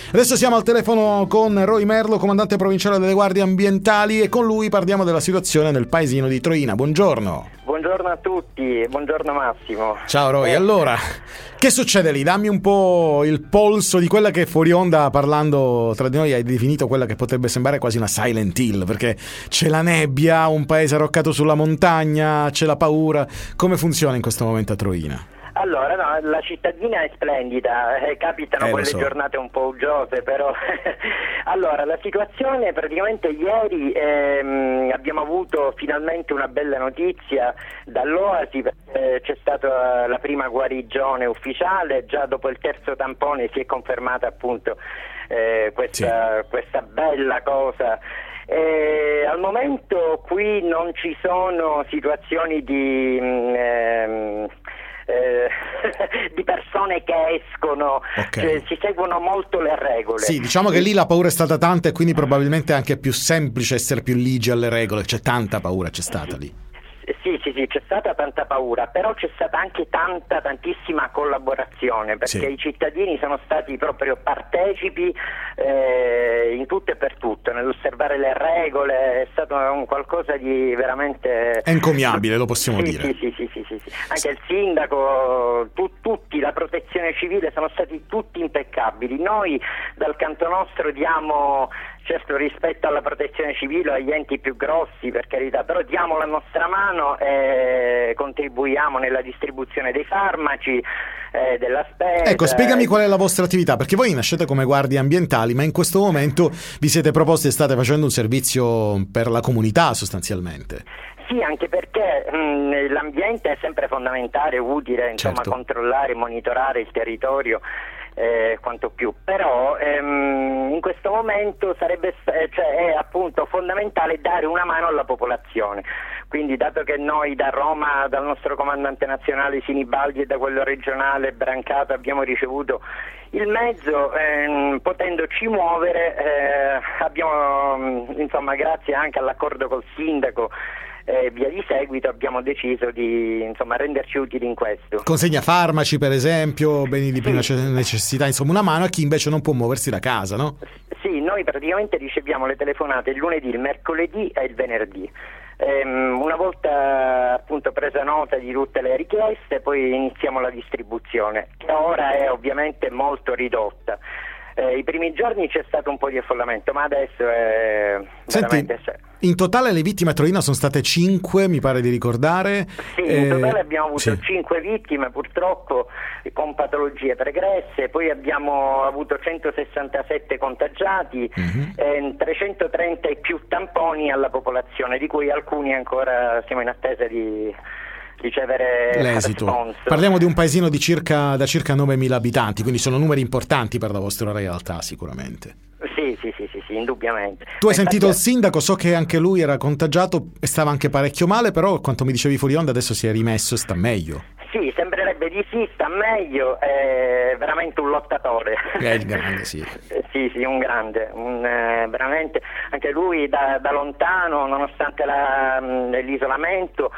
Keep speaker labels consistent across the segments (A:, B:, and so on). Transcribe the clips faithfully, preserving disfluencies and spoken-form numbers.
A: Adesso siamo al telefono con Roy Merlo, comandante provinciale delle Guardie Ambientali, e con lui parliamo della situazione nel paesino di Troina. Buongiorno.
B: Buongiorno a tutti, buongiorno Massimo.
A: Ciao Roy,
B: eh.
A: allora, che succede lì? Dammi un po' il polso di quella che fuori onda, parlando tra di noi, hai definito quella che potrebbe sembrare quasi una Silent Hill, perché c'è la nebbia, un paese arroccato sulla montagna, c'è la paura. Come funziona in questo momento a Troina?
B: Allora, no, la cittadina è splendida, eh, capitano
A: eh,
B: quelle
A: so.
B: giornate un po' uggiose, però allora la situazione praticamente ieri ehm, abbiamo avuto finalmente una bella notizia dall'Oasi, eh, c'è stata la prima guarigione ufficiale, già dopo il terzo tampone si è confermata appunto eh, questa, sì. questa bella cosa. Eh, al momento qui non ci sono situazioni di ehm, Eh, di persone che escono,
A: okay.
B: Cioè, si seguono molto le regole.
A: Sì, diciamo che lì la paura è stata tanta e quindi probabilmente è anche più semplice essere più ligi alle regole. C'è tanta paura, c'è stata lì.
B: Sì, sì, sì, c'è stata tanta paura, però c'è stata anche tanta, tantissima collaborazione, perché sì. i cittadini sono stati proprio partecipi eh, in tutto e per tutto, nell'osservare le regole, è stato un qualcosa di veramente...
A: È encomiabile, lo possiamo
B: sì,
A: dire.
B: Sì, sì, sì, sì, sì, sì. Anche il sindaco, tu, tutti, la protezione civile sono stati tutti impeccabili. Noi dal canto nostro diamo... certo rispetto alla protezione civile, agli enti più grossi per carità, però diamo la nostra mano e contribuiamo nella distribuzione dei farmaci, eh, della spesa.
A: Ecco, spiegami qual è la vostra attività, perché voi nascete come guardie ambientali, ma in questo momento vi siete proposti e state facendo un servizio per la comunità sostanzialmente.
B: Sì, anche perché mh, l'ambiente è sempre fondamentale, utile, insomma,
A: certo.
B: controllare, monitorare il territorio. Eh, quanto più, però ehm, in questo momento sarebbe eh, cioè, è appunto fondamentale dare una mano alla popolazione, quindi dato che noi da Roma, dal nostro comandante nazionale Sinibaldi e da quello regionale Brancato abbiamo ricevuto il mezzo, ehm, potendoci muovere eh, abbiamo insomma grazie anche all'accordo col sindaco e via di seguito abbiamo deciso di insomma renderci utili in questo.
A: Consegna farmaci per esempio, beni di prima sì. necessità, insomma una mano a chi invece non può muoversi da casa, no?
B: Sì, noi praticamente riceviamo le telefonate il lunedì, il mercoledì e il venerdì. Ehm, una volta appunto presa nota di tutte le richieste, poi iniziamo la distribuzione, che ora è ovviamente molto ridotta. Eh, I primi giorni c'è stato un po' di affollamento, ma adesso è
A: Senti,
B: veramente...
A: in totale le vittime a Troina sono state cinque, mi pare di ricordare.
B: Sì,
A: eh,
B: in totale abbiamo avuto
A: sì.
B: cinque vittime purtroppo con patologie pregresse, poi abbiamo avuto centosessantasette contagiati, uh-huh. e trecentotrenta e più tamponi alla popolazione, di cui alcuni ancora siamo in attesa di... ricevere
A: l'esito.
B: Response.
A: Parliamo di un paesino di circa da circa novemila abitanti, quindi sono numeri importanti per la vostra realtà sicuramente.
B: Sì, sì, sì, sì, sì, indubbiamente.
A: Tu hai
B: Infatti,
A: sentito il sindaco, so che anche lui era contagiato e stava anche parecchio male, però quanto mi dicevi fuori onda adesso si è rimesso e sta meglio.
B: Sì, sembrerebbe di sì, sta meglio, è veramente un lottatore.
A: È il grande, sì.
B: Sì, sì, un grande, un, eh, veramente, anche lui da, da lontano, nonostante la, l'isolamento,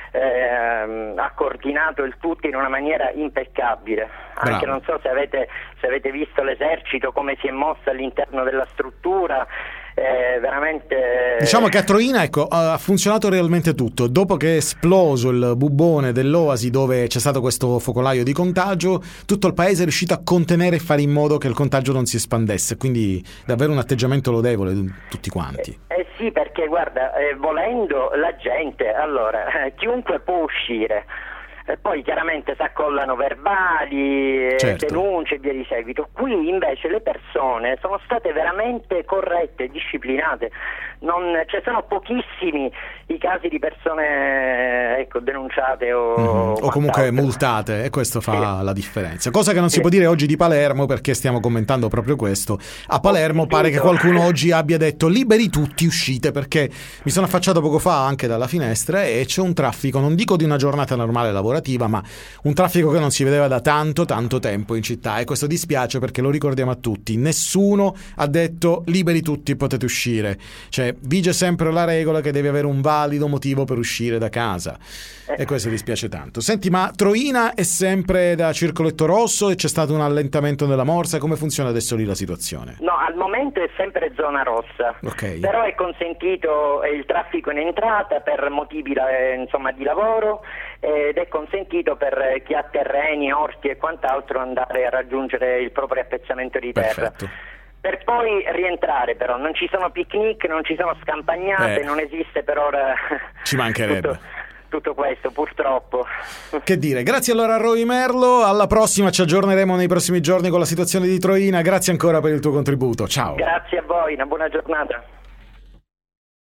B: Eh, ha coordinato il tutto in una maniera impeccabile.
A: Bravo.
B: Anche non so se avete, se avete visto l'esercito come si è mosso all'interno della struttura, eh, veramente
A: diciamo che a Troina ecco ha funzionato realmente tutto. Dopo che è esploso il bubbone dell'Oasi dove c'è stato questo focolaio di contagio, tutto il paese è riuscito a contenere e fare in modo che il contagio non si espandesse, quindi davvero un atteggiamento lodevole tutti quanti.
B: Eh, eh sì, perché guarda, eh, volendo la gente, allora eh, chiunque può uscire, e poi chiaramente si accollano verbali,
A: certo.
B: denunce e via di seguito. Qui invece le persone sono state veramente corrette, disciplinate, non, cioè sono pochissimi i casi di persone ecco, denunciate o,
A: mm-hmm. o comunque multate, e questo fa sì. la differenza, cosa che non si sì. può dire oggi di Palermo, perché stiamo commentando proprio questo. A Palermo oh, pare che qualcuno oggi abbia detto liberi tutti, uscite, perché mi sono affacciato poco fa anche dalla finestra e c'è un traffico, non dico di una giornata normale lavorativa, lavorativa, ma un traffico che non si vedeva da tanto tanto tempo in città, e questo dispiace perché lo ricordiamo a tutti, nessuno ha detto liberi tutti, potete uscire, cioè vige sempre la regola che devi avere un valido motivo per uscire da casa, e questo dispiace tanto. Senti, ma Troina è sempre da circoletto rosso e c'è stato un allentamento della morsa? Come funziona adesso lì la situazione?
B: No, al momento è sempre zona rossa,
A: okay.
B: Però è consentito il traffico in entrata per motivi eh, insomma di lavoro, ed è consentito per chi ha terreni, orti e quant'altro andare a raggiungere il proprio appezzamento di terra.
A: Perfetto.
B: Per poi rientrare, però non ci sono picnic, non ci sono scampagnate,
A: eh.
B: non esiste per ora.
A: Ci mancherebbe.
B: Tutto, tutto questo, purtroppo.
A: Che dire, grazie allora a Roy Merlo, alla prossima, ci aggiorneremo nei prossimi giorni con la situazione di Troina, grazie ancora per il tuo contributo, ciao.
B: Grazie a voi, una buona giornata.